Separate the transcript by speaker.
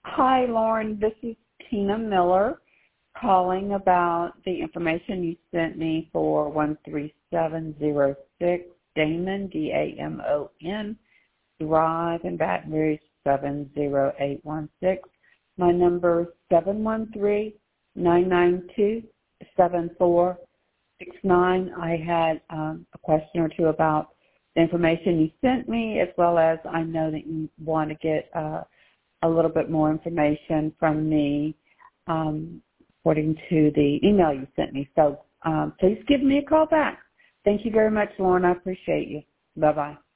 Speaker 1: Hi, Lauren. This is Tina Miller calling about the information you sent me for 13706 Damon, D-A-M-O-N, Drive in Baton Rouge, 70816. My number is 713-992-7469. I had a question or two about the information you sent me, as well as I know that you want to get a little bit more information from me according to the email you sent me. So please give me a call back. Thank you very much, Lauren. I appreciate you. Bye-bye.